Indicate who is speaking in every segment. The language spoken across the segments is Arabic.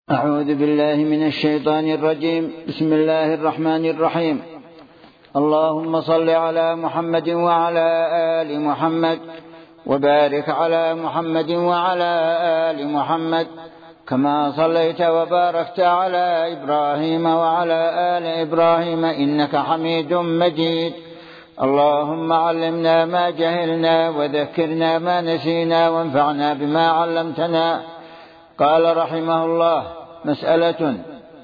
Speaker 1: أعوذ بالله من الشيطان الرجيم. بسم الله الرحمن الرحيم. اللهم صل على محمد وعلى آل محمد وبارك على محمد وعلى آل محمد كما صليت وباركت على إبراهيم وعلى آل إبراهيم إنك حميد مجيد. اللهم علمنا ما جهلنا وذكرنا ما نسينا وانفعنا بما علمتنا. قال رحمه الله: مسألة.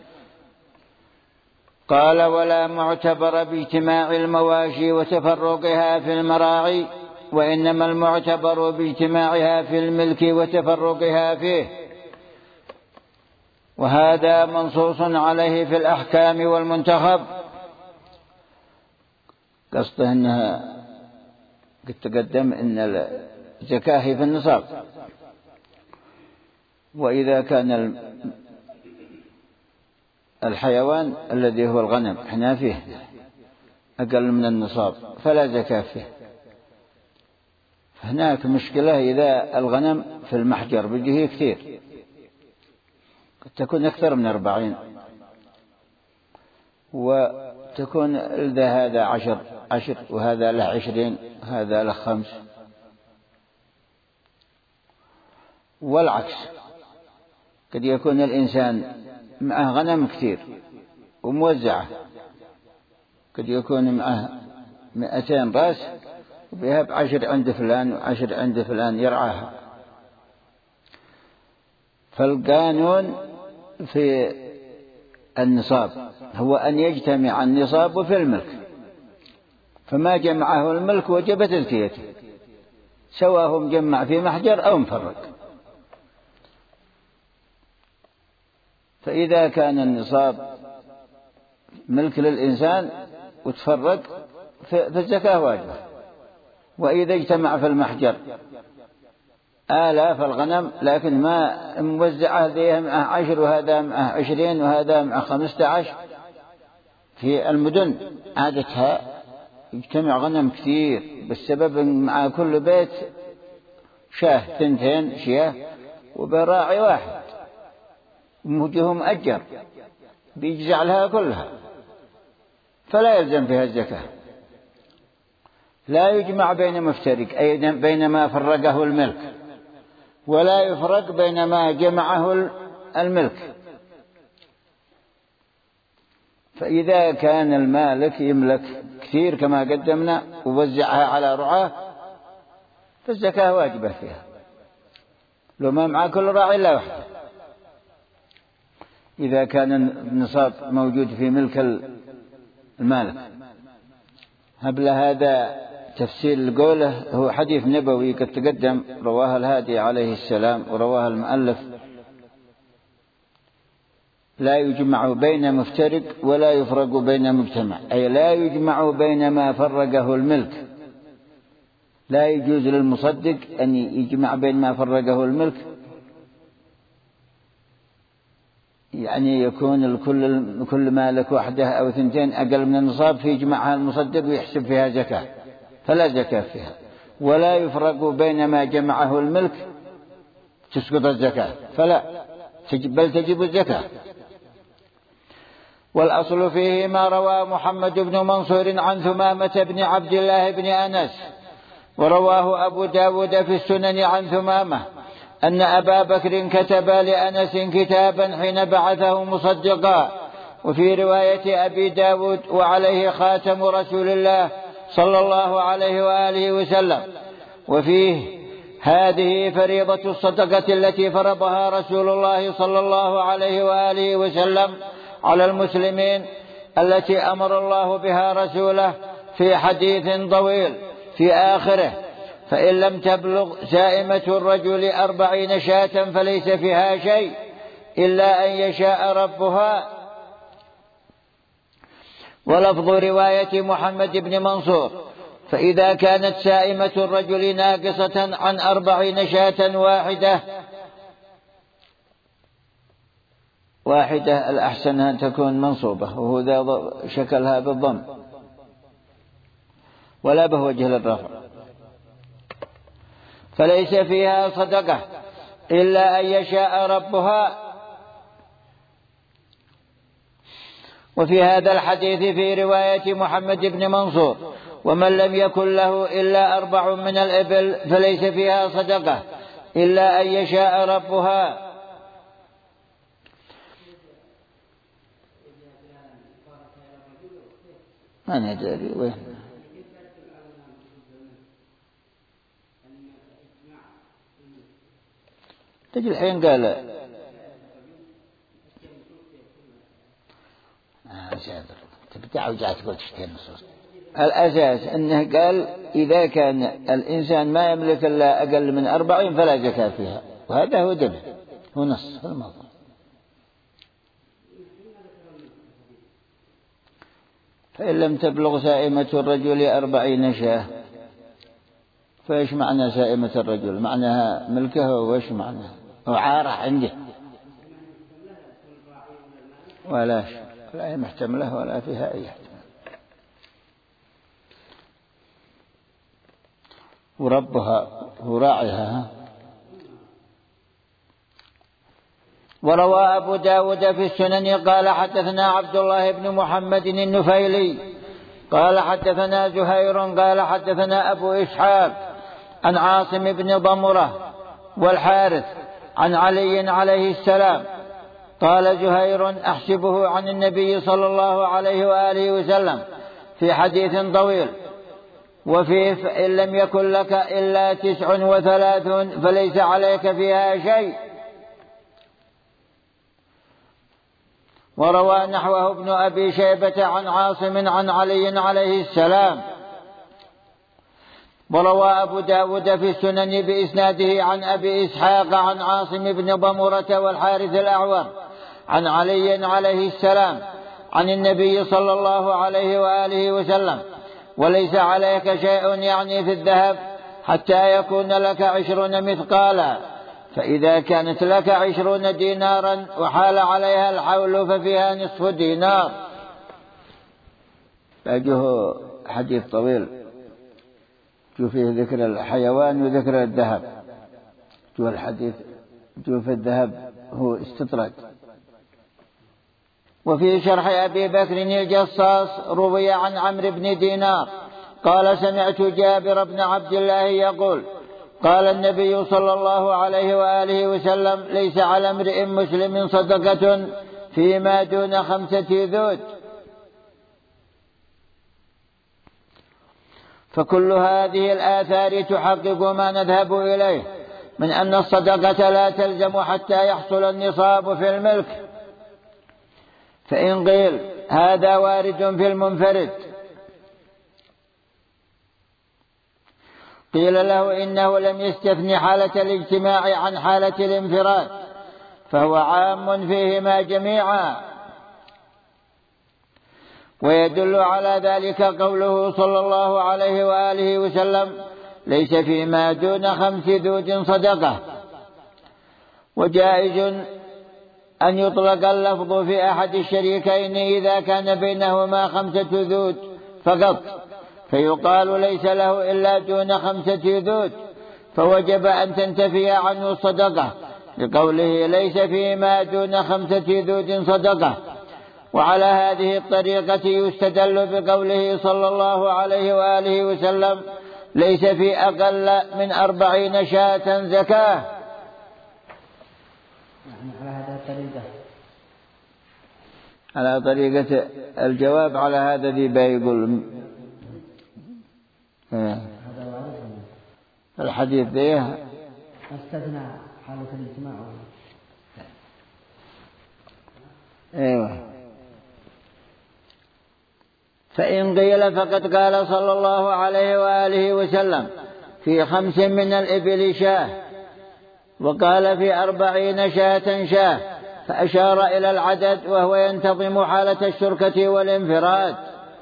Speaker 1: قال: ولا معتبر باجتماع المواشي وتفرقها في المراعي، وإنما المعتبر باجتماعها في الملك وتفرقها فيه، وهذا منصوص عليه في الأحكام والمنتخب. قصده أنها قد تقدم أن الزكاة في النصاب، وإذا كان الحيوان الذي هو الغنم احنا فيه أقل من النصاب فلا زكاة فيه. هناك مشكلة إذا الغنم في المحجر بيجيه كثير، قد تكون أكثر من 40، وتكون هذا 10 وهذا له 20 وهذا له 5، والعكس. قد يكون الإنسان معه غنم كثير وموزعة، قد يكون معه 200 رأس وبيهب 10 عند فلان و10 عند فلان يرعاها. فالقانون في النصاب هو أن يجتمع النصاب في الملك، فما جمعه الملك وجب تزكيته، سواء هو مجمع في محجر أو مفرق. فإذا كان النصاب ملك للإنسان وتفرق فالزكاة واجبة. وإذا اجتمع في المحجر آلاف الغنم لكن ما موزعة ذي معه 10 وهذا معه 20 وهذا معه 15، في المدن عادتها يجتمع غنم كثير، بالسبب مع كل بيت شاه 2 شياه وبراعي واحد وموجههم أجر بيجزع لها كلها، فلا يلزم فيها الزكاة. لا يجمع بين مفترق أي بين ما فرقه الملك، ولا يفرق بين ما جمعه الملك. فإذا كان المالك يملك كثير كما قدمنا ووزعها على رعاه فالزكاة واجبة فيها، لو ما مع كل راعي إلا واحد. إذا كان النصاب موجود في ملك المالك. هبل هذا تفسير قوله هو حديث نبوي قد تقدم، رواه الهادي عليه السلام ورواه المؤلف: لا يجمع بين مفترق ولا يفرق بين مجتمع، أي لا يجمع بين ما فرقه الملك. لا يجوز للمصدق أن يجمع بين ما فرقه الملك، يعني يكون كل مالك وحده أو 2 أقل من النصاب في يجمعها المصدق ويحسب فيها زكاة، فلا زكاة فيها. ولا يفرق بين ما جمعه الملك تسقط الزكاة، فلا، بل تجب الزكاة. والأصل فيه ما روى محمد بن منصور عن ثمامة بن عبد الله بن أنس، ورواه أبو داود في السنن عن ثمامة أن أبا بكر كتب لأنس كتابا حين بعثه مصدقا. وفي رواية أبي داود: وعليه خاتم رسول الله صلى الله عليه وآله وسلم. وفيه: هذه فريضة الصدقة التي فرضها رسول الله صلى الله عليه وآله وسلم على المسلمين، التي أمر الله بها رسوله في حديث طويل في آخره: فإن لم تبلغ سائمة الرجل 40 شاة فليس فيها شيء إلا أن يشاء ربها. ولفظ رواية محمد بن منصور: فإذا كانت سائمة الرجل ناقصة عن 40 شاة واحدة الأحسن أن تكون منصوبة، وهو ذا شكلها بالضم ولا بوجه للرفع، فليس فيها صدقة إلا أن يشاء ربها. وفي هذا الحديث في رواية محمد بن منصور: ومن لم يكن له إلا 4 من الإبل فليس فيها صدقة إلا أن يشاء ربها. ما ندري وين تجي الحين قال تبتع وجعت تقول تشتري نصوص. الأساس أنه قال إذا كان الإنسان ما يملك إلا أقل من 40 فلا زكاة فيها، وهذا هو دليل، هو نص في الموضوع. فإن لم تبلغ سائمة الرجل 40 شاة، فإيش معنى سائمة الرجل؟ معناها ملكه، وإيش معناها؟ وعارة عنده ولا هي محتملة ولا فيها أي احتمال. وربها وراعيها. وروى أبو داود في السنن قال حدثنا عبد الله بن محمد النفيلي قال حدثنا زهير قال حدثنا أبو إسحاق عن عاصم بن ضمرة والحارث عن علي عليه السلام قال زهير: أحسبه عن النبي صلى الله عليه وآله وسلم في حديث طويل، وفيه: فإن لم يكن لك إلا 39 فليس عليك فيها شيء. وروى نحوه ابن أبي شيبة عن عاصم عن علي عليه السلام. وروى أبو داود في السنن بإسناده عن أبي إسحاق عن عاصم بن ضمرة والحارث الأعور عن علي عليه السلام عن النبي صلى الله عليه وآله وسلم: وليس عليك شيء يعني في الذهب حتى يكون لك 20 مثقالا، فإذا كانت لك 20 دينارا وحال عليها الحول ففيها نصف دينار. أجه حديث طويل جو فيه ذكر الحيوان وذكر الذهب، جو الحديث جو في الذهب هو استطراد. وفي شرح أبي بكر الجصاص روي عن عمرو بن دينار قال: سمعت جابر بن عبد الله يقول: قال النبي صلى الله عليه وآله وسلم: ليس على امرئ مسلم صدقة فيما دون 5 ذود. فكل هذه الآثار تحقق ما نذهب إليه من أن الصدقة لا تلزم حتى يحصل النصاب في الملك. فإن قيل هذا وارد في المنفرد، قيل له إنه لم يستثن حالة الاجتماع عن حالة الانفراد، فهو عام فيهما جميعا. ويدل على ذلك قوله صلى الله عليه وآله وسلم: ليس فيما دون 5 ذود صدقة. وجائز أن يطلق اللفظ في أحد الشريكين إذا كان بينهما 5 ذود فقط، فيقال ليس له إلا دون 5 ذود، فوجب أن تنتفي عنه الصدقة لقوله: ليس فيما دون 5 ذود صدقة. وعلى هذه الطريقة يستدل بقوله صلى الله عليه وآله وسلم: ليس في أقل من 40 شاة زكاة. على طريقة الجواب على هذا ذي بيقول الحديث ذي
Speaker 2: استثنى حالة الاجتماع.
Speaker 1: ايوه. فإن قيل فقد قال صلى الله عليه وآله وسلم: في 5 من الإبل شاة، وقال في 40 شاة شاة، فأشار إلى العدد وهو ينتظم حالة الشركة والانفراد.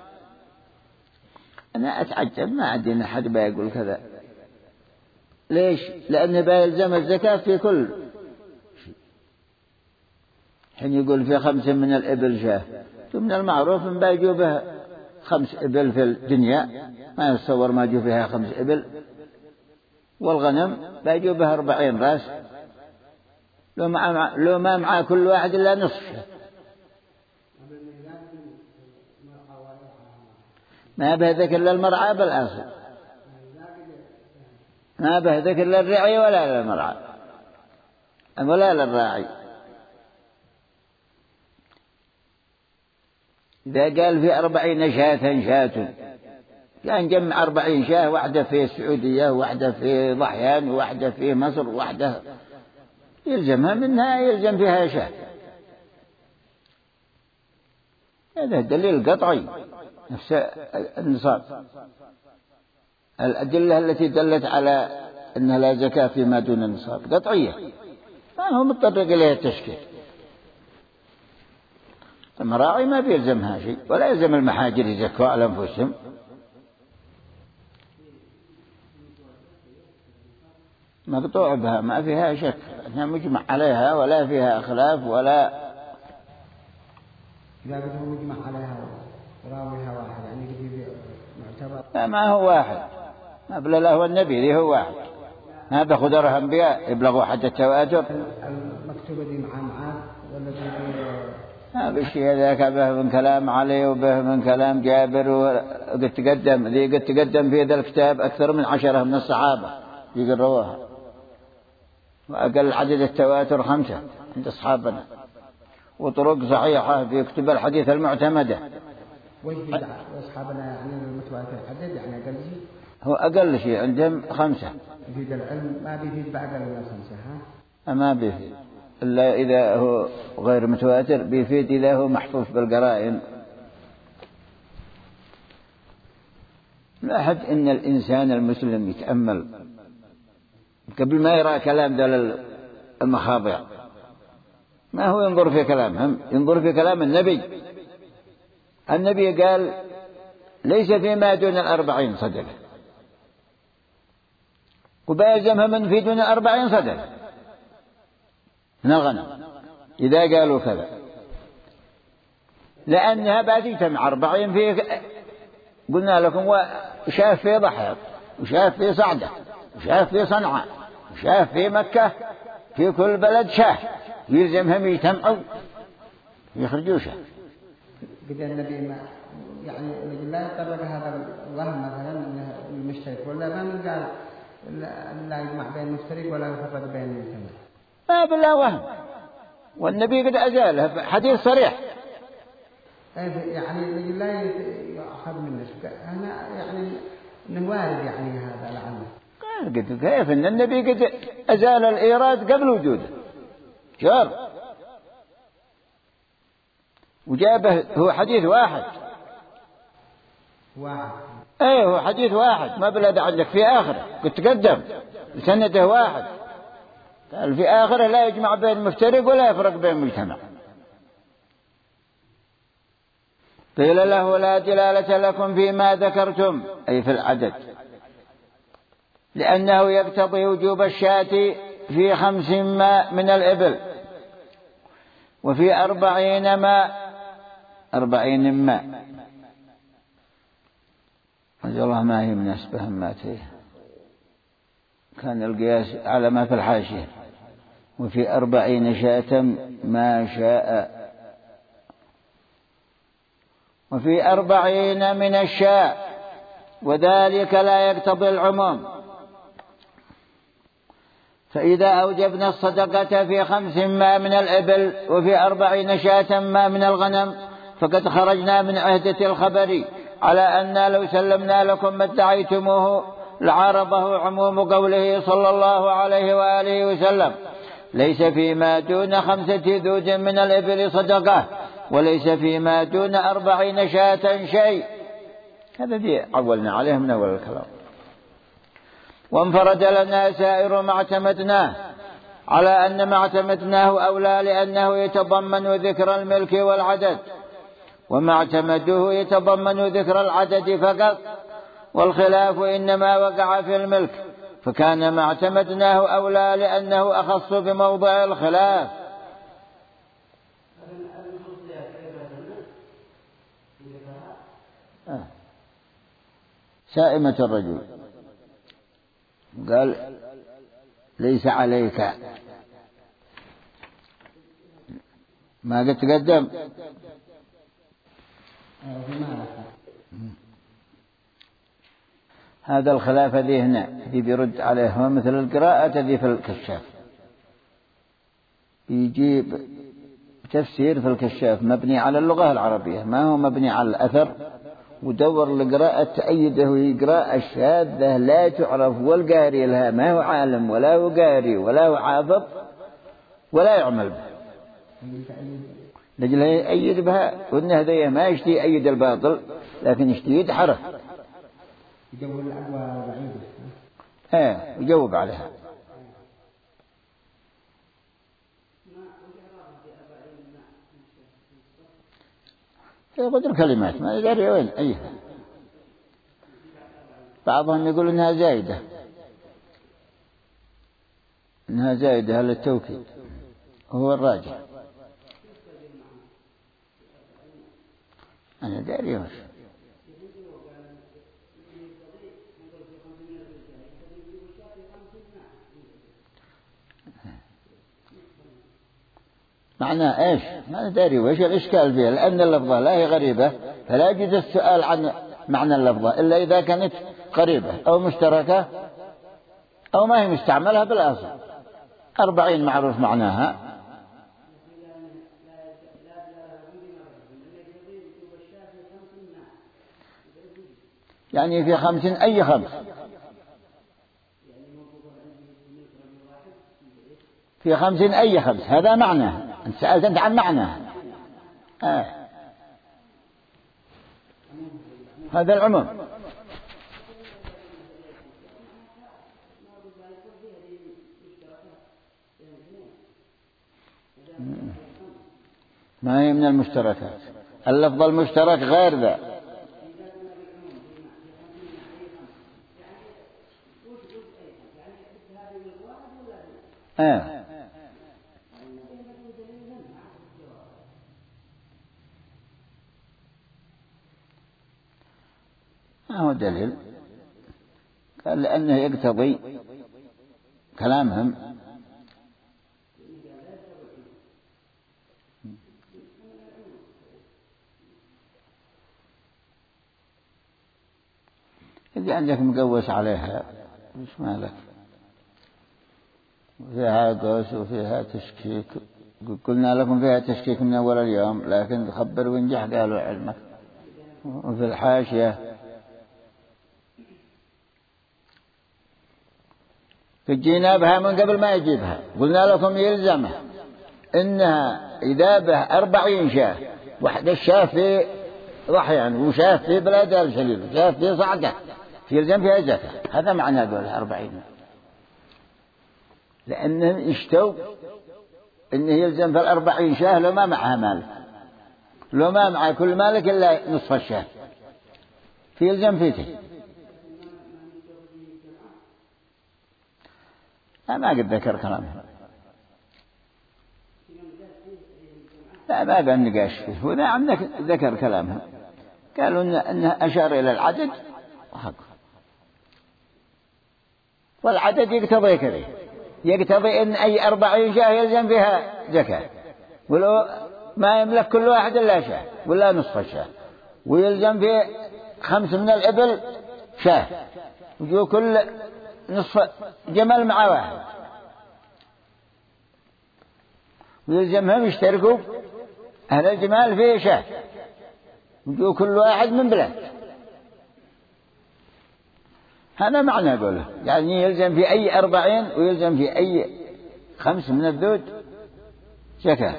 Speaker 1: أنا أتعجب ما عندنا أحد بيقول كذا. ليش؟ لأن بيلزم الزكاة في كل شيء. حين يقول في 5 من الإبل شاة، من المعروف أن بيجوا بها 5 إبل في الدنيا، ما يتصور ما جو فيها 5 إبل. والغنم بيجوا بها 40 راس، لو ما مع كل واحد إلا نصف. ما به ذكر للمرعى بالأصل، ما به ذكر للرعي ولا للمرعى ولا للراعي. إذا قال في 40 شاة كان جمع 40 شاة، واحدة في السعودية واحدة في ضحيان واحدة في مصر واحدة يلزمها منها، يلزم فيها شاة. هذا دليل قطعي نفس النصاب. الأدلة التي دلت على أنها لا زكاة فيما دون النصاب قطعية، ما هو متطرق إليها التشكيل. المراعي ما بيلزمها شيء، ولا يلزم المحاجر يزكوا على أنفسهم. مقطوع بها ما فيها شك، أنها مجمع عليها ولا فيها خلاف ولا.
Speaker 2: إذا بدهم مجمع عليها راويها واحد يعني يجي معتبر.
Speaker 1: لا ما هو واحد، ما بلا له هو النبي ذي هو واحد، ما بخدرها أنبياء يبلغوا حد التواتر.
Speaker 2: المكتوبة دي معاه ولا
Speaker 1: ما بشي هذاك به من كلام علي وبه من كلام جابر، وقد تقدم في هذا الكتاب أكثر من 10 من الصحابة يقروها، وأقل عدد التواتر 5 عند أصحابنا، وطرق صحيحة في كتب الحديث المعتمدة.
Speaker 2: ويجد أصحابنا يعني المتواتر عدد يعني أقل شيء،
Speaker 1: هو أقل شيء عندهم 5.
Speaker 2: يفيد العلم ما بيفيد بأقل من 5 ها؟
Speaker 1: ما بيفيد إلا إذا هو غير متواتر، بيفيد إذا هو محفوظ بالقرائن. لاحظ إن الإنسان المسلم يتأمل قبل ما يرى كلام دل المخابع، ما هو ينظر في كلامهم، ينظر في كلام النبي. النبي قال ليس فيما دون 40 صدقة، وبيلزمها من في دون 40 صدقة من الغنم إذا قالوا كذا، لأنها بتجتمع 40 في، قلنا لكم وشاف في ضحية وشاف في صعدة وشاف في صنعاء وشاف في مكة، في كل بلد شاه يلزمهم يجتمعوا يخرجوا شاه.
Speaker 2: بدأ النبي ما يعني لا يطبق هذا الوهم مثلا المشترك، ولا ما قال لا يجمع بين المشترك ولا يفرق بين المجتمع،
Speaker 1: ما بلا وهم، والنبي قد أزاله حديث صريح.
Speaker 2: يعني لا يأخذ منه أنا يعني نوارد يعني هذا لعله.
Speaker 1: قلت كيف إن النبي قد أزال الإيراد قبل وجوده شر، وجابه هو حديث واحد. ايه هو حديث واحد، ما بلاد عندك في آخره قد تقدم سنده واحد، قال في آخره لا يجمع بين مفترق ولا يفرق بين مجتمع. قيل له لا دلالة لكم فيما ذكرتم، أي في العدد، لأنه يقتضي وجوب الشاة في 5 ماء من الإبل، وفي 40 ماء 40 ماء. رضي الله ما هي مناسبة ماتيه، كان القياس على ما في الحاشية، وفي 40 شاة ما شاء، وفي 40 من الشاة، وذلك لا يقتضي العموم. فإذا أوجبنا الصدقة في 5 ماء من الإبل وفي 40 شاة ماء من الغنم، فقد خرجنا من عهدة الخبر على أن لو سلمنا لكم ما ادعيتموه لعارضه عموم قوله صلى الله عليه وآله وسلم: ليس فيما دون 5 ذود من الإبل صدقة، وليس فيما دون 40 شاة شيء. هذا دي عولنا عليه من أول الكلام. وانفرد لنا سائر ما اعتمدناه على أن ما اعتمدناه أولى، لأنه يتضمن ذكر الملك والعدد، وما اعتمدوه يتضمن ذكر العدد فقط، والخلاف إنما وقع في الملك، فكان ما اعتمدناه أولى لأنه أخص بموضع الخلاف. سائمة الرجل قال ليس عليك، ما قد تقدم هذا الخلاف ذي هنا ذي بيرد عليه هو مثل القراءة ذي في الكشاف، يجيب تفسير في الكشاف مبني على اللغة العربية ما هو مبني على الأثر، ودور القراءة تأيده قراءة شاذة لا تعرف، والقاري لها ما هو عالم ولا هو قاري ولا هو حافظ ولا يعمل به، لجل يأيد بها. وإن هذا ما يشتي يأيد الباطل لكن يشتي يدحره،
Speaker 2: يجوب الأدوى بعيدة.
Speaker 1: يجاوب عليها. في قدر كلمات ما يدري وين أيها، بعضهم يقول إنها زايدة، إنها زايدة للتوكيد هو الراجح. أنا داري وش معناه إيش، ما داري وش الإشكال فيها، لأن اللفظة لا هي غريبة فلا يجوز السؤال عن معنى اللفظة إلا إذا كانت قريبة أو مشتركة أو ما هي مستعملة بالأصل. 40 معروف معناها، يعني في 50 أي 5، في 50 أي 5 هذا معناه. أنت سألت أنت عن معناه. هذا العموم. ما هي من المشتركات، اللفظ المشترك غير ذا. ما هو دليل، قال لأنه يقتضي كلامهم. إذا عندك مقوس عليها وش مالك، وفيها قوس وفيها تشكيك، قلنا لكم فيها تشكيك من أول اليوم لكن خبر وانجح قالوا علمك. وفي الحاشية فجينا بها من قبل ما يجيبها، قلنا لكم يلزمه إنها إذا به 40 شاه، واحدة الشاه في ضحيان وشاه في بلاد الشليل وشاه في صعدة يلزم فيها زكاة. هذا معنى قولها 40، لأنهم اشتوا إنه يلزم في 40 شاه لو ما معها مال، لو ما مع كل مالك إلا نصف الشاه في يلزم فيه. ما قد ذكر كلامه، لا ما بأن نقاش فيه، وإذا عندك ذكر كلامه قالوا إنه أشار إلى العدد وحقه، والعدد يقتضي كذا، يقتضي إن أي 40 شاه يلزم فيها زكاة، ولو ما يملك كل واحد إلا شاه ولا نصف الشاه، ويلزم في 5 من الإبل شاه، ويجوا كل نصف جمل مع واحد، ويلزمهم يشتركوا أهل الجمال في شاه، ويجوا كل واحد من بلاد. هذا معنى قوله، يعني يلزم في أي 40 ويلزم في أي 5 من الذود زكاة.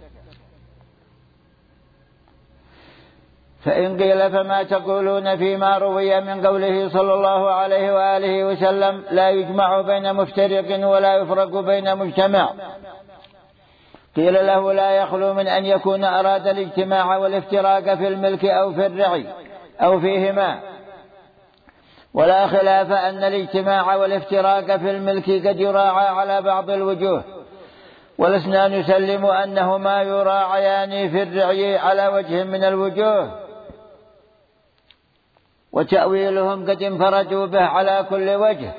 Speaker 1: فإن قيل فما تقولون فيما روي من قوله صلى الله عليه وآله وسلم لا يجمع بين مفترق ولا يفرق بين مجتمع؟ قيل له لا يخلو من أن يكون أراد الاجتماع والافتراق في الملك أو في الرعي أو فيهما، ولا خلاف أن الاجتماع والافتراق في الملك قد يراعى على بعض الوجوه، ولسنا نسلم أنهما يراعيان في الرعي على وجه من الوجوه، وتأويلهم قد انفردوا به على كل وجه.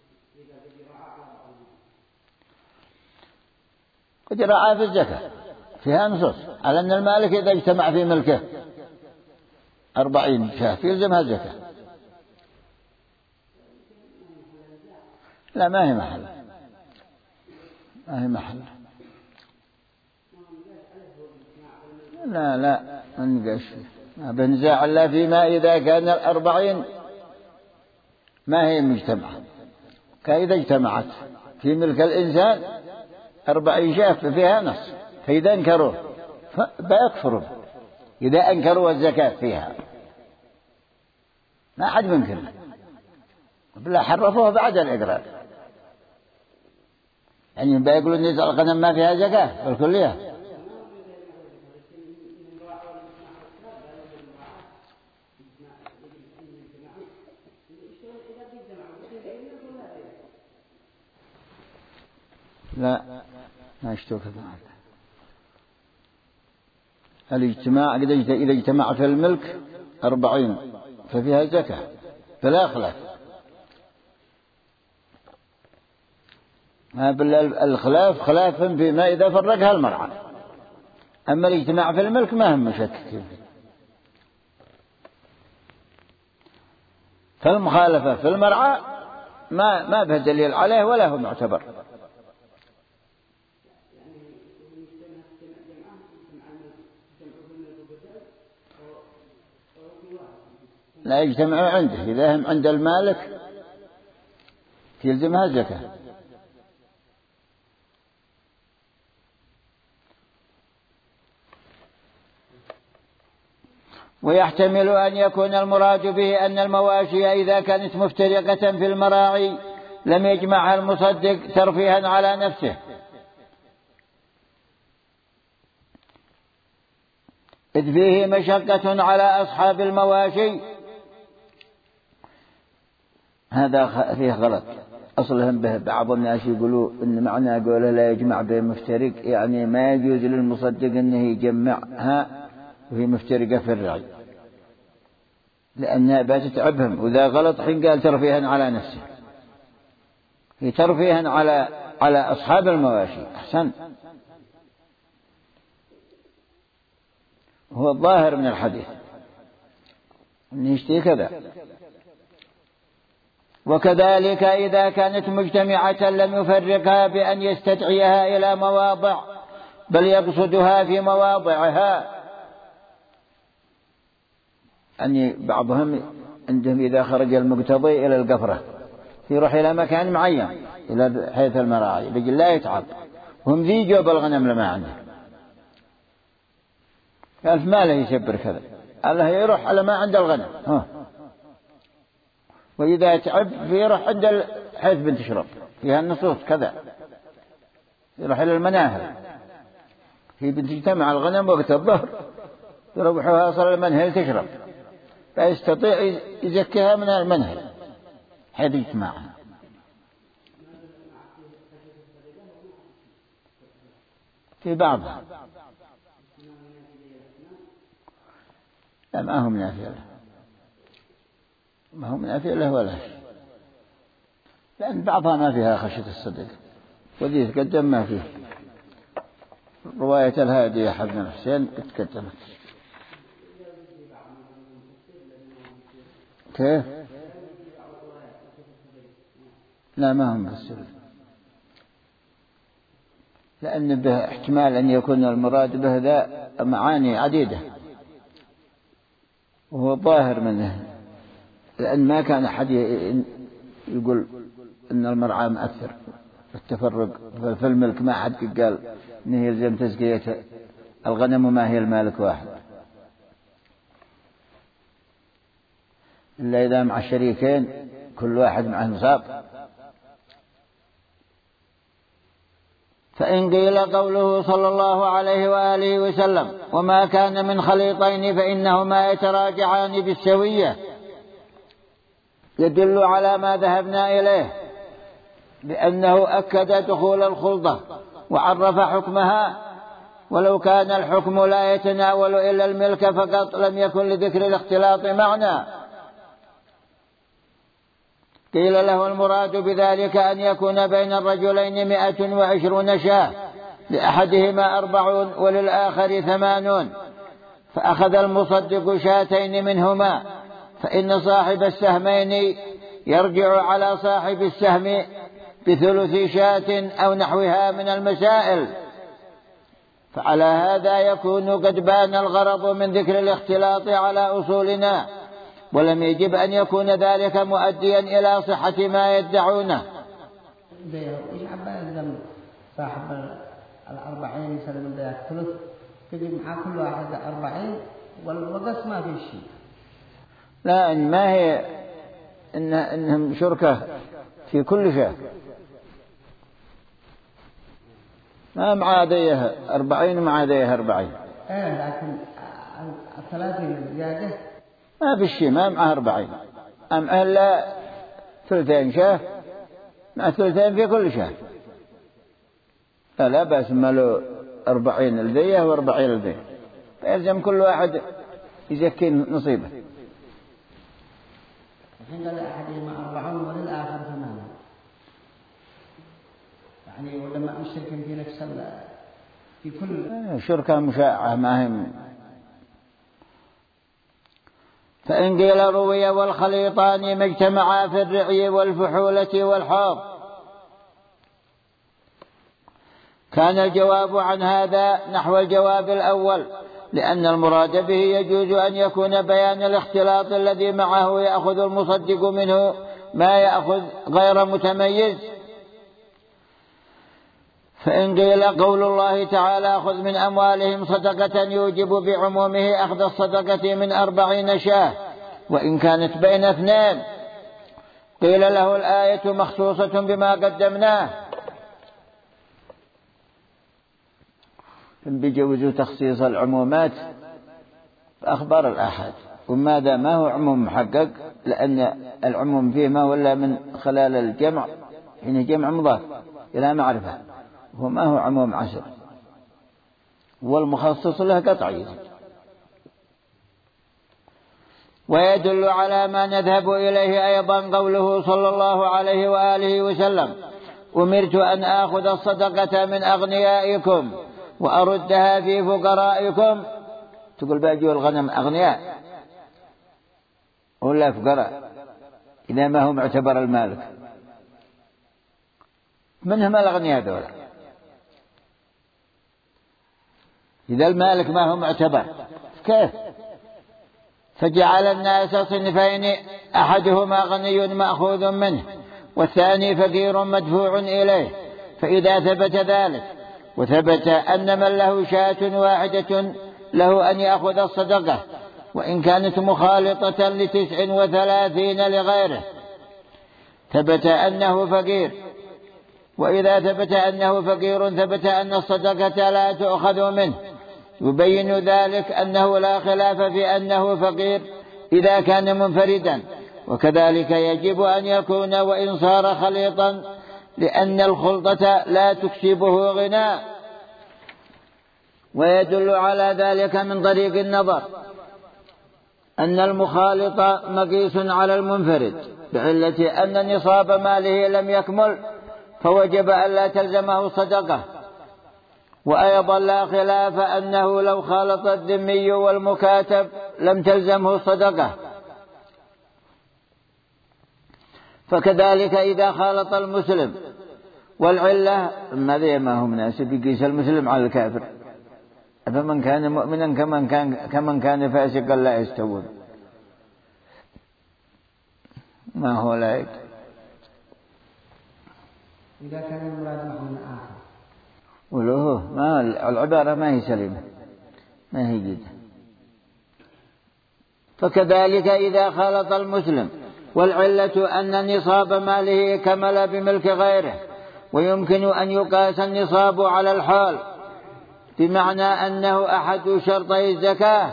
Speaker 1: قد يراعى في الزكاة فيها نصوص على أن المالك إذا اجتمع في ملكه 40 شاة يلزمها الزكاة. لا ما هي محل، ما هي محل. لا ما نقاش ما بنزاع إلا فيما إذا كان 40 ما هي مجتمعة. كإذا اجتمعت في ملك الإنسان 40 شاة فيها نص، فإذا انكروه فيكفروا إذا أنكروا الزكاة فيها، ما حد منكر، بلا حرفوه بعد الإقرار. يعني بيقولوا نزع الغنم ما فيها زكاة بالكلية. لا ما يشتوك هذا الاجتماع. إذا اجتمع في الملك 40 ففيها زكاة فلا خلاف. الخلاف خلاف فيما إذا فرقها المرعى، أما الاجتماع في الملك ما هم مشكك. فالمخالفة في المرعى ما به دليل عليه ولا هو معتبر. لا يجتمعوا عنده، إذا هم عند المالك يلزمها الزكاة. ويحتمل أن يكون المراد به أن المواشي إذا كانت مفترقة في المراعي لم يجمعها المصدق ترفيها على نفسه، إذ فيه مشقة على أصحاب المواشي. هذا فيه غلط أصلهم به. بعض الناس يقولوا إن معنى قوله لا يجمع بين مفترق يعني ما يجوز للمصدق أنه يجمعها وهي مفترقة في الرعي، لأنها بتتعبهم. وذا غلط حين قال ترفيها على نفسه، هي ترفيها على أصحاب المواشي أحسن. هو الظاهر من الحديث أن يشتي كذا. وكذلك إذا كانت مجتمعة لم يفرقها بأن يستدعيها إلى مواضع، بل يقصدها في مواضعها. أن بعضهم عندهم إذا خرج المقتضي إلى القفرة يروح إلى مكان معين إلى حيث المراعي لكن لا يتعب، هم ذي جوب الغنم لما عنده قال ما له يسبر كذا، الله يروح على ما عند الغنم. وإذا تعب يروح عند حيث بتشرب فيها النصوص كذا، يروح إلى المناهل. هي بتجتمع الغنم وقت الظهر يروحها أصل المنهل تشرب، لا يستطيع يزكيها من المنهل حيث يجتمعها. في بعضها لا ما هم نافية له، ما هم نافية له ولا شيء، لأن بعضها ما فيها خشية الصدق، وذي تقدم ما فيه. رواية الهادي حبن الحسين تقدمت. كيف؟ لا ما هم بالسر، لأن به احتمال أن يكون المراد به ذا معاني عديدة، وهو ظاهر منه، لأن ما كان أحد يقول أن المرعى مؤثر التفرق في الملك. ما حد قال أنه يلزم تزكية الغنم وما هي المالك واحد، إلا إذا مع الشريكين كل واحد معه نصاب. فإن قيل قوله صلى الله عليه وآله وسلم وما كان من خليطين فإنهما يتراجعان بالسوية، يدل على ما ذهبنا إليه بأنه أكد دخول الخلطة وعرف حكمها، ولو كان الحكم لا يتناول إلا الملك فقط لم يكن لذكر الاختلاط معنى. قيل له المراد بذلك أن يكون بين الرجلين 120 شاة، لأحدهما 40 وللآخر 80، فأخذ المصدق شاتين منهما، فإن صاحب السهمين يرجع على صاحب السهم بثلث شاة أو نحوها من المسائل. فعلى هذا يكون قد بان الغرض من ذكر الاختلاط على أصولنا، ولم يجب أن يكون ذلك مؤديا إلى صحة ما يدعونه.
Speaker 2: إيش عبا يلزم صاحب 40 سلم ذاك ثلث، تجي مع كل واحد 40 والوقت ما في شيء.
Speaker 1: لا، ما هي إنهم شركة في كل شيء، ما مع هذه 40 ومع هذه 40.
Speaker 2: لكن 30 زيادة
Speaker 1: ما في شيء، ما مع 40 إلا 2 شاه مع 2 في كل شاه. لا بأس ما له 40 لديه و40 لديه، فيلزم كل واحد يزكي نصيبه.
Speaker 2: الحين قال أحدهما 40 وللآخر 8، يعني ولما مشتركين في نفس في كل
Speaker 1: شركة مشاعة ما هم. فإن قيل روي والخليطان ما اجتمعا في الرعي والفحولة والحوض، كان الجواب عن هذا نحو الجواب الأول، لأن المراد به يجوز أن يكون بيان الاختلاط الذي معه يأخذ المصدق منه ما يأخذ غير متميز. فإن قيل قول الله تعالى خذ من أموالهم صدقة يوجب بعمومه أخذ الصدقة من 40 شاه وإن كانت بين 2، قيل له الآية مخصوصة بما قدمناه، بجوز تخصيص العمومات فأخبار الآحاد، وماذا ما هو عموم محقق، لأن العموم فيه ما ولا من خلال الجمع، حين جمع مضاف إلى معرفة، وما هو عموم عسر، والمخصص له قطعي. ويدل على ما نذهب إليه أيضا قوله صلى الله عليه وآله وسلم أمرت أن آخذ الصدقة من أغنيائكم وأردها في فقرائكم. تقول باجوا الغنم أغنياء ولا فقراء إذا ما هو معتبر المالك، منهم الأغنياء دولة، إذا المالك ما هو معتبر كيف؟ فجعل الناس صنفين، أحدهما غني مأخوذ منه والثاني فقير مدفوع إليه. فإذا ثبت ذلك وثبت أن من له شاة واحدة له أن يأخذ الصدقة وإن كانت مخالطة 39 لغيره، ثبت أنه فقير. وإذا ثبت أنه فقير ثبت أن الصدقة لا تؤخذ منه. يبين ذلك أنه لا خلاف في أنه فقير إذا كان منفردا، وكذلك يجب أن يكون وإن صار خليطا، لأن الخلطة لا تكسبه غناء. ويدل على ذلك من طريق النظر أن المخالط مقيس على المنفرد بعلة أن نصاب ماله لم يكمل، فوجب أن لا تلزمه الصدقة. وأيضا لا خلاف أنه لو خالط الذمي والمكاتب لم تلزمه الصدقة. فكذلك إذا خالط المسلم، والعلة ماذا ما هو مناسب يقيس المسلم على الكافر، فمن كان مؤمنا كمن كان فاسقا لا يستوون، ما هو لايق.
Speaker 2: إذا كان المراد معنى آخر
Speaker 1: ولوه ما العبارة ما هي سليمة، ما هي جيدة. فكذلك إذا خالط المسلم، والعلة أن نصاب ماله كمل بملك غيره، ويمكن أن يقاس النصاب على الحال، بمعنى أنه أحد شرطي الزكاة.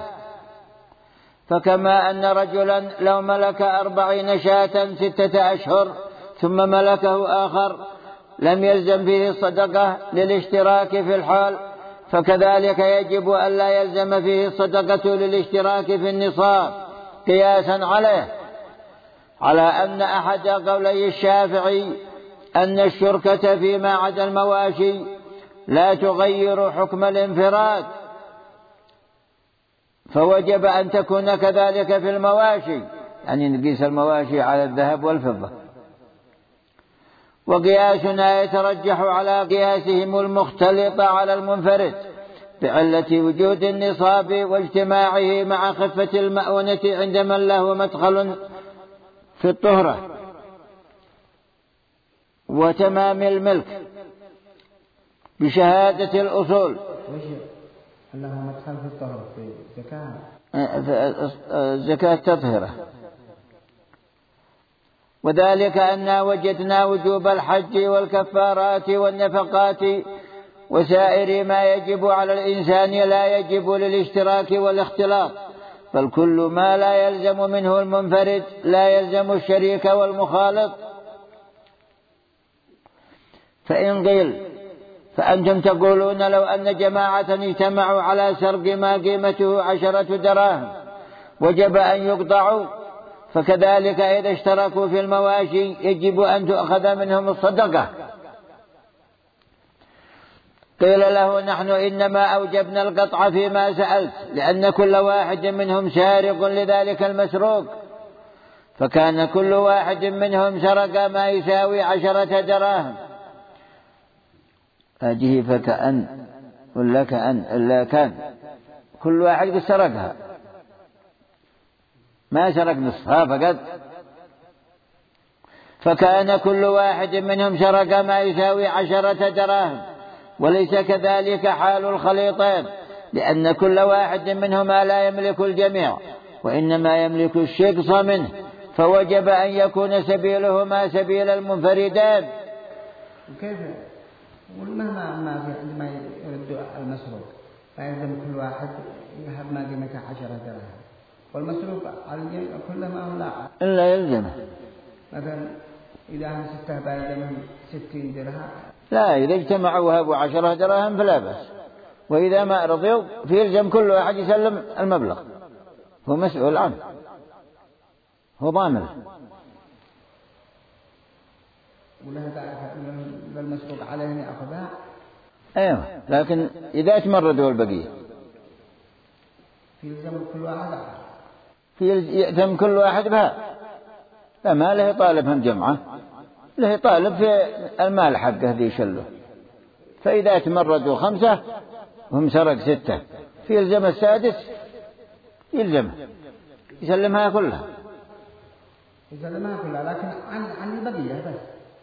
Speaker 1: فكما أن رجلا لو ملك 40 شاة 6 أشهر ثم ملكه آخر لم يلزم فيه الصدقة للاشتراك في الحال، فكذلك يجب أن لا يلزم فيه الصدقة للاشتراك في النصاب، قياسا عليه، على أن أحد قولي الشافعي أن الشركة فيما عدا المواشي لا تغير حكم الانفراد، فوجب أن تكون كذلك في المواشي، يعني نقيس المواشي على الذهب والفضة. وقياسنا يترجح على قياسهم المختلط على المنفرد بعلة وجود النصاب واجتماعه مع خفة المؤونة عند من له مدخل في الطهرة وتمام الملك بشهادة الأصول.
Speaker 2: له مدخل في الطهرة في
Speaker 1: زكاة تطهرة. وذلك أننا وجدنا وجوب الحج والكفارات والنفقات وسائر ما يجب على الإنسان لا يجب للاشتراك والاختلاط، بل كل ما لا يلزم منه المنفرد لا يلزم الشريك والمخالط. فإن قيل فأنتم تقولون لو أن جماعة اجتمعوا على سرق ما قيمته 10 دراهم وجب أن يقطعوا، فكذلك إذا اشتركوا في المواشي يجب أن تؤخذ منهم الصدقة. قيل له نحن إنما أوجبنا القطع فيما سألت، لأن كل واحد منهم سارق لذلك المسروق، فكان كل واحد منهم سرق ما يساوي 10 دراهم. هذه فكأن ولا كأن إلا كان كل واحد سرقها، ما سرق نصفها فقط، فكان كل واحد منهم سرق ما يساوي 10 دراهم. وليس كذلك حال الخليطين، لأن كل واحد منهما لا يملك الجميع وإنما يملك الشقص منه، فوجب أن يكون سبيلهما سبيل المنفردين.
Speaker 2: وكيف والمهما ما في عندما يرد المسروق فيلزم كل واحد يهب ما قيمته 10 دراهم، والمسروق على الجميع كلما هو لا
Speaker 1: إلا يلزمه.
Speaker 2: مثلا إذا هم 6 فيلزمهم 60 درهم.
Speaker 1: لا، إذا اجتمعوا وهبوا 10 دراهم فلا بأس، وإذا ما رضيوا فيلزم كل واحد يسلم المبلغ، هو مسؤول عنه، هو ضامن.
Speaker 2: ولهذا المسروق عليه أن يأخذها.
Speaker 1: أيوة، لكن إذا تمردوا البقية
Speaker 2: يلزم كل واحد
Speaker 1: يأتم كل واحد بها، فما له طالبهم جمعة، له طالب في المال حقه ذي شله. فإذا تمردوا 5 وهم سرق 6 فيلزم السادس يلزمه يسلمها كلها.
Speaker 2: يسلمها كلها، لكن عن البقية بس،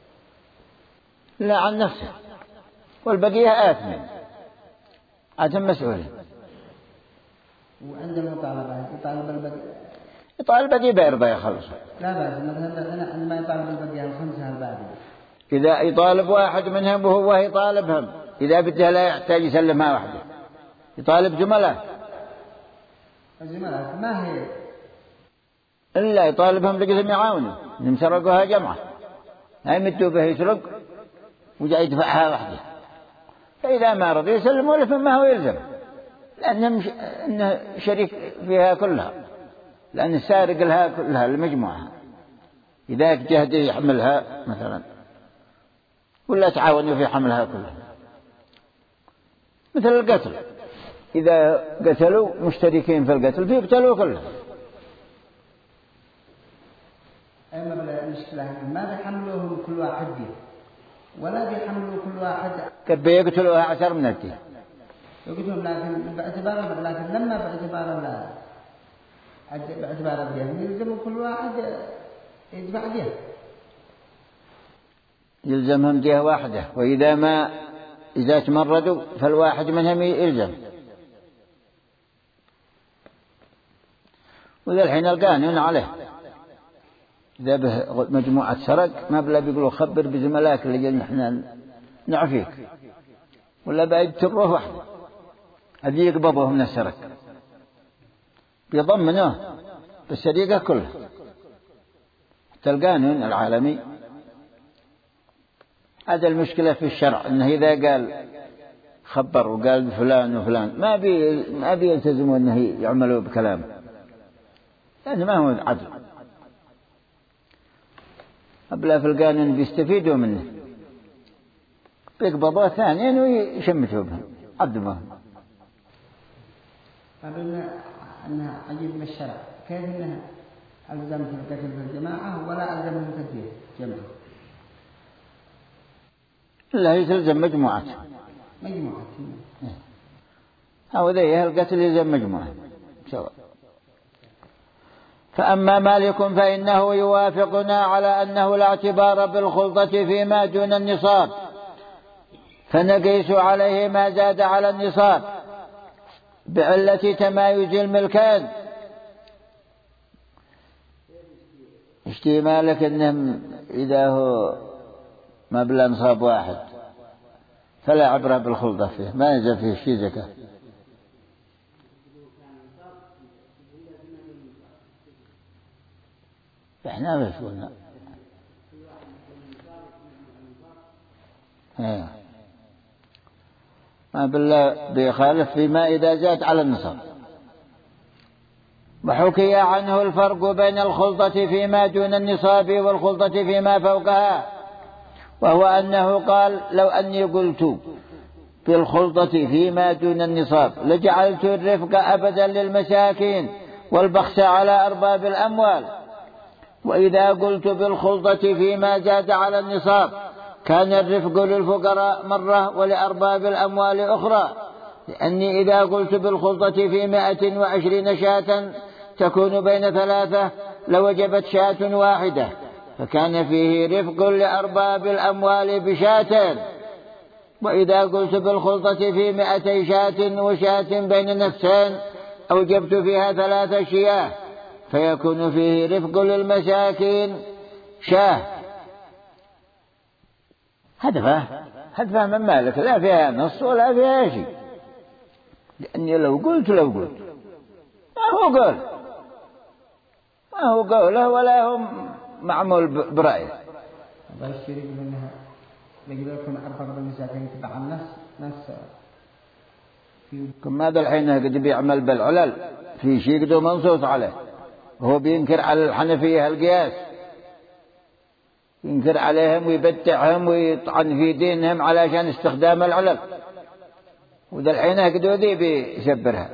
Speaker 1: لا عن نفسه، والبقية آثم مسؤولين.
Speaker 2: وعندما
Speaker 1: يطالب البقية بيرضى يخلص.
Speaker 2: لا بأس، مثلا عندما يطالب البقية ال5 الباقي،
Speaker 1: إذا يطالب واحد منهم وهو يطالبهم، إذا بده لا يحتاج يسلمها وحده، يطالب زملاء.
Speaker 2: الزملاء ما هي
Speaker 1: إلا يطالبهم لقسم يعاونوا إنهم سرقوها جمعة، لا يمدوا به يسرق وجاء يدفعها وحده. فإذا ما رضي يسلموا له فما هو يلزم، لأنه شريك فيها كلها، لأن السارق لها كلها المجموعة. إذا جهد يحملها مثلا ولا تعاونوا في حملها كلها، مثل القتل، إذا قتلوا مشتركين في القتل فيقتلوا كلهم.
Speaker 2: أما المشكلة ما بيحملوهم كل واحد دي، ولا بيحملوا كل واحد
Speaker 1: كيف بيقتلوها 10 من الدين
Speaker 2: يقتلون، لكن لكن لما باعتبار الدين يلزم كل واحد يدفع دين،
Speaker 1: يلزمهم جهة واحدة، وإذا إذا تمردوا فالواحد منهم يلزم. وذا الحين القانون عليه، إذا به مجموعة سرق ما بلا بيقولوا خبر بزملاك اللي نحن نعفيك، ولا بعد تبروه واحد هذه يقبضوه من السرق، بيضمنوه بالسرقة كلها. حتى القانون العالمي هذا المشكلة في الشرع، إنه إذا قال خبر وقال فلان وفلان ما بيلتزموا إنه يعملوا بكلامه، لأنه ما هو عدل. أبلا في القانون بيستفيدوا منه، يقبضوا ثانيا ويشمتوا بهم عذبهم.
Speaker 2: قالوا أنها عجيب من الشرع، كيف أنها ألزمت القتل في الجماعة ولا ألزمهم تدبير جماعة؟
Speaker 1: لا يلزم مجموعة. أو ذي القتل يلزم مجموعة سواء. فأما مالك فإنه يوافقنا على أنه لا اعتبار بالخلطة فيما دون النصاب، فنقيس عليه ما زاد على النصاب بعلة تمايز الملكان. اشتي مالك أنهم إذا هو مبلغ نصاب واحد فلا عبرة بالخلطة فيه، ما ينزل فيه شيء زكاة. احنا بس قلنا ما بالله بيخالف فيما إذا زاد على النصاب. وحكي عنه الفرق بين الخلطة فيما دون النصاب والخلطة فيما فوقها، وهو أنه قال: لو أني قلت بالخلطة فيما دون النصاب لجعلت الرفق أبدا للمساكين والبخس على أرباب الأموال، وإذا قلت بالخلطة فيما زاد على النصاب كان الرفق للفقراء مرة ولأرباب الأموال أخرى، لأني إذا قلت بالخلطة في 120 شاة تكون بين 3 لوجبت شاة واحدة، فكان فيه رفق لأرباب الأموال بشاتين. وإذا قلت بالخلطة في 200 شاة وشاة بين نفسين أوجبت فيها 3 شياه، فيكون فيه رفق للمساكين شاه. هدفه من مالك، لا فيها نص ولا فيها شيء، لأني لو قلت ما هو قوله ولا هو معمول برأيه.
Speaker 2: الله يشتري منها يقدر يكون 4 مساكين تبع الناس
Speaker 1: كم هذا الحين قد بيعمل بالعلل في شيء قدو منصوص عليه، وهو بينكر على الحنفية القياس، ينكر عليهم ويبتعهم ويطعن في دينهم علشان استخدام العلل، وذا الحين قدو ذي بيسبرها.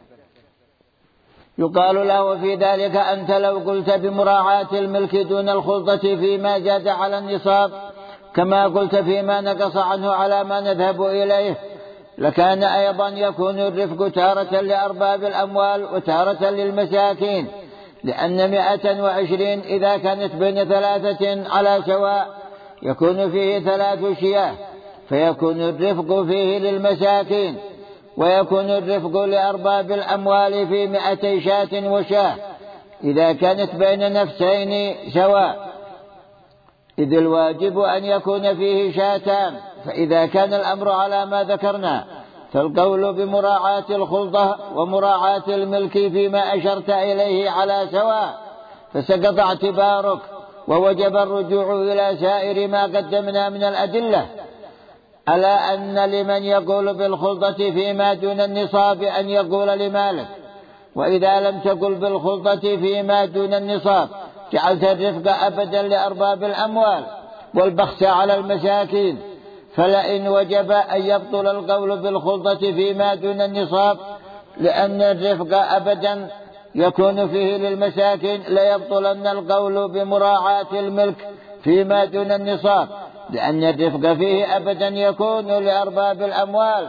Speaker 1: يقال له في ذلك: أنت لو قلت بمراعاة الملك دون الخلطة فيما زاد على النصاب كما قلت فيما نقص عنه على ما نذهب إليه لكان أيضا يكون الرفق تارة لأرباب الأموال وتارة للمساكين، لأن 120 إذا كانت بين 3 على سواء يكون فيه 3 شياه، فيكون الرفق فيه للمساكين، ويكون الرفق لأرباب الأموال في 200 شاة وشاه إذا كانت بين نفسين سواء، إذ الواجب أن يكون فيه شاتان. فإذا كان الأمر على ما ذكرنا فالقول بمراعاة الخلطة ومراعاة الملك فيما أشرت إليه على سواء، فسقط اعتبارك ووجب الرجوع إلى سائر ما قدمنا من الأدلة، ألا أن لمن يقول بالخلطة فيما دون النصاب أن يقول لمالك: وإذا لم تقل بالخلطة فيما دون النصاب جعلت الرفق أبدا لأرباب الأموال والبخس على المساكين، فلئن وجب أن يبطل القول بالخلطة فيما دون النصاب لأن الرفق أبدا يكون فيه للمساكين ليبطلن القول بمراعاة الملك فيما دون النصاب لأن الرفق فيه أبدا يكون لأرباب الأموال.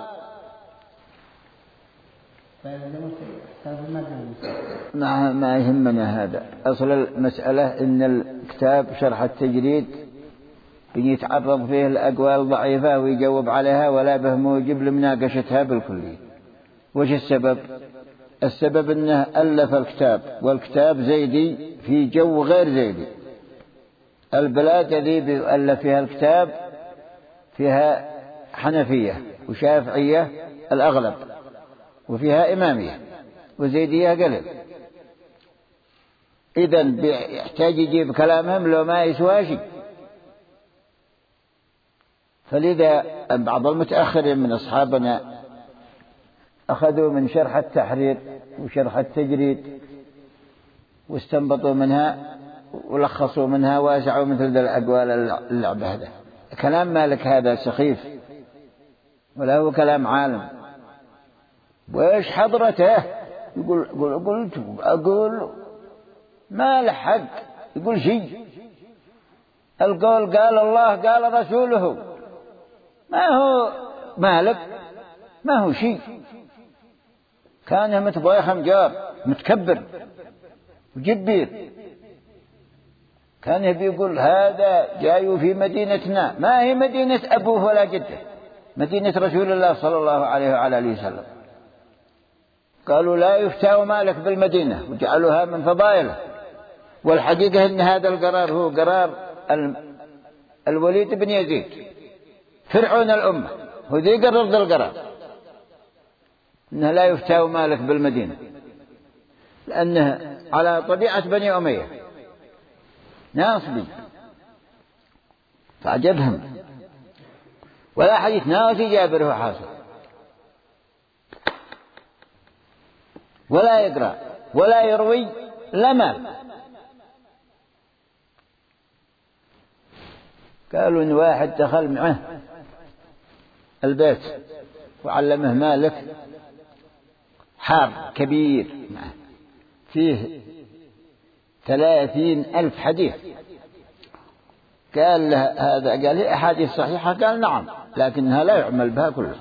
Speaker 1: ما يهمنا هذا، أصل المسألة إن الكتاب شرح التجريد يتعرض فيه الأقوال الضعيفة ويجاوب عليها ولا به موجب لمناقشتها بالكلية. وش السبب؟ السبب أنه ألف الكتاب، والكتاب زيدي في جو غير زيدي. البلاد الذي بيؤلف فيها الكتاب فيها حنفية وشافعية الأغلب، وفيها إمامية وزيدية قليل، إذن يحتاج يجيب كلامهم لو ما يسوى شيء. فلذا بعض المتأخرين من أصحابنا أخذوا من شرح التحرير وشرح التجريد واستنبطوا منها ولخصوا منها واسعوا مثل ذا الأقوال اللعبة. هذا كلام مالك هذا سخيف ولا هو كلام عالم. وإيش حضرته؟ يقول أقول ما له حق يقول شيء. القول قال الله قال رسوله، ما هو مالك، ما هو شيء. كان متضايخم جار متكبر وجبير. كان يبي يقول هذا جاي في مدينتنا، ما هي مدينة أبوه ولا جده، مدينة رسول الله صلى الله عليه وعلى آله وسلم. قالوا لا يفتى مالك بالمدينة وجعلوها من فضائله. والحقيقة أن هذا القرار هو قرار الوليد بن يزيد فرعون الأمة، هو ذي قرر ذا القرار أنه لا يفتى مالك بالمدينة، لأنه على طبيعة بني أمية ناصبي فعجبهم. ولا حديث ناصي جابره حاصل، ولا يقرأ ولا يروي لما. قالوا إن واحد دخل معه البيت وعلمه مالك حار كبير معه فيه 30,000 حديث. قال له هذا، قال لي أحاديث صحيحة؟ قال نعم، لكنها لا يعمل بها كلها،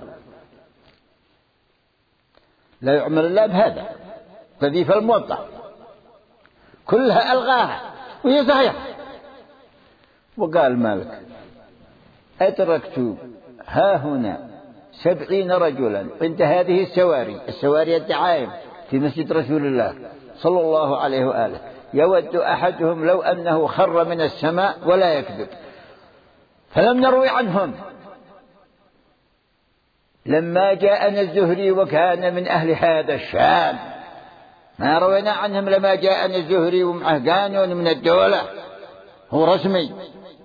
Speaker 1: لا يعمل إلا بهذا الذي في الموطأ، كلها ألغاها وهي صحيحة. وقال مالك أتركت ها هنا 70 رجلا عند هذه السواري الدعائم في مسجد رسول الله صلى الله عليه وآله، يود أحدهم لو أنه خر من السماء ولا يكذب، فلم نروي عنهم. لما جاءنا الزهري وكان من أهل هذا الشام ما روينا عنهم. لما جاءنا الزهري ومعه قانون من الدولة هو رسمي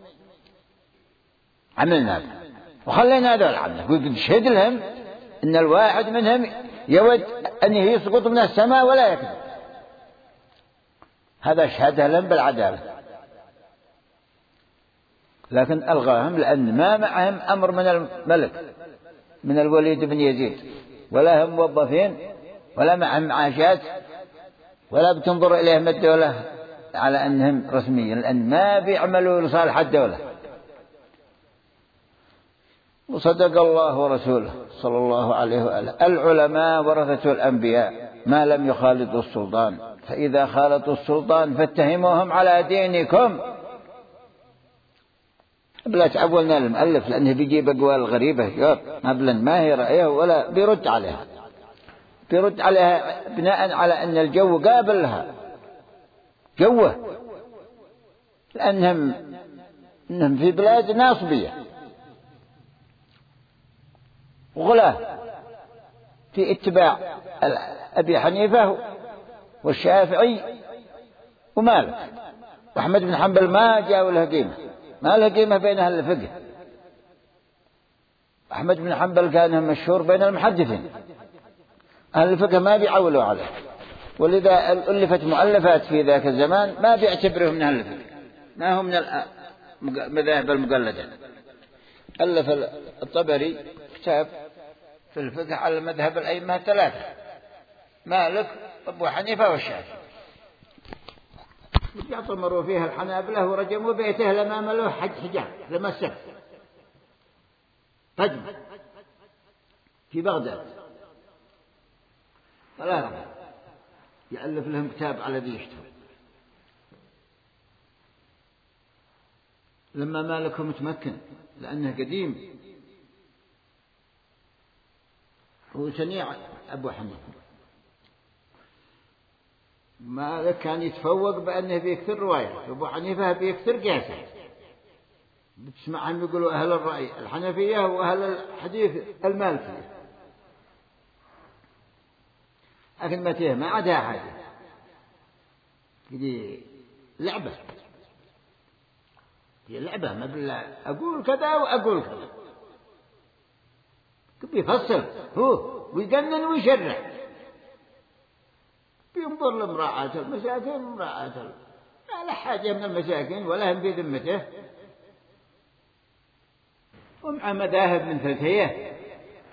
Speaker 1: عملنا وخلينا هذول عنه، ونشهد لهم إن الواحد منهم يود أن يسقط من السماء ولا يكذب. هذا شهادة لهم بالعدالة، لكن ألغاهم لأن ما معهم أمر من الملك من الوليد بن يزيد، ولا هم موظفين ولا معهم معاشات ولا بتنظر إليهم الدولة على أنهم رسميين، لأن ما بيعملوا لصالح الدولة. وصدق الله ورسوله صلى الله عليه وآله: العلماء ورثة الأنبياء ما لم يخالطوا السلطان، فإذا خالطوا السلطان فاتهموهم على دينكم. بلا تعولنا المؤلف لأنه بيجيب أقوال غريبة قبلا ما هي رأيه ولا بيرد عليها، بيرد عليها بناء على أن الجو قابل لها جوه، لأنهم في بلاد ناصبية وغلاة في اتباع أبي حنيفة والشافعي ومالك وأحمد بن حنبل. ما جاءوا له قيمة، ما له قيمة بين أهل الفقه. أحمد بن حنبل كان مشهور بين المحدثين، أهل الفقه ما بيعولوا عليه، ولذا ألفت مؤلفات في ذاك الزمان ما بيعتبرهم من أهل الفقه، ما هم من المذاهب المقلدة. ألف الطبري كتاب في الفقه على مذهب الأئمة الثلاثة: مالك أبو حنيفة والشافعي. يعتمروا فيها الحنابلة ورجموا بيته لما ملوه حجاب لما السبت رجم في بغداد. ثلاثة يألف لهم كتاب على ذي يشتهر. لما مالك متمكن لأنه قديم هو شنيع أبو حنيفة، مالك كان يتفوق بأنه بيكثر رواية، أبو حنيفة بيكثر قياسه. بتسمعهم يقولوا أهل الرأي الحنفية وأهل الحديث المالكية، لكن متى ما عدا حاجة دي لعبة، هي لعبة ما بالله أقول كذا وأقول كذا، بيفصل هو ويقنن ويشرع، بينظر لمراعاة المساكين ومراعاة لا حاجة من المساكين ولا هم بذمته، ومع مذاهب من ثلاثية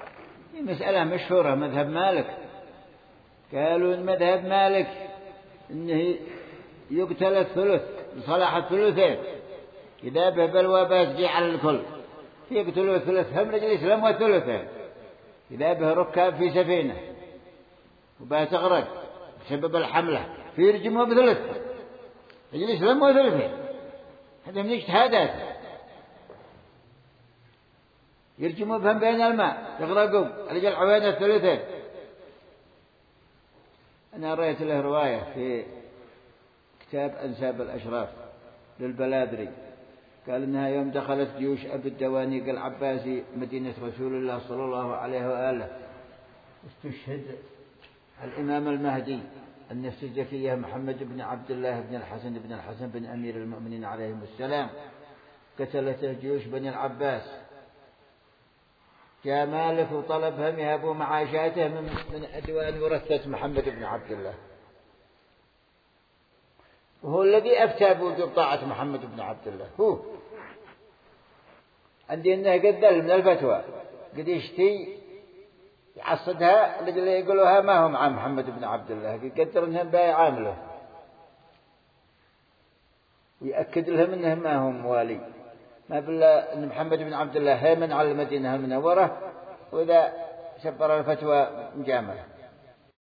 Speaker 1: مسألة مشهورة مذهب مالك، قالوا إن مذهب مالك إنه يقتل الثلث لصلاح الثلثين، إذا به بلوى بتجي على الكل يقتلوا الثلث هم رجل يسلم والثلثين، إذا به ركاب في سفينة وبتغرق بسبب الحملة فيرجموا بثلث رجل يسلم وثلثين، هذا من اجتهادات، يرجموا بهم بين الماء يغرقوا رجل عوين الثلثين. أنا رأيت له رواية في كتاب أنساب الأشراف للبلادري، قال إنها يوم دخلت جيوش أبي الدوانيق العباسي مدينة رسول الله صلى الله عليه وآله استشهد الإمام المهدي النفس الزكية محمد بن عبد الله بن الحسن بن أمير المؤمنين عليهم السلام، قتلته جيوش بني العباس. جاء مالك وطلبهم يهبوا معاشاته من أدوان ورثة محمد بن عبد الله، وهو الذي أفتى بوجوب طاعة محمد بن عبد الله. هو عندي إنه قد ذل من الفتوى، قد يشتي يعصدها اللي يقولوها ما هم عن محمد بن عبد الله، يقدر إنهم بايع عامله ويأكد لهم إنهم ما هم موالي، ما بالله إن محمد بن عبد الله هيمن على المدينة المنورة، وإذا شبر الفتوى مجاملة.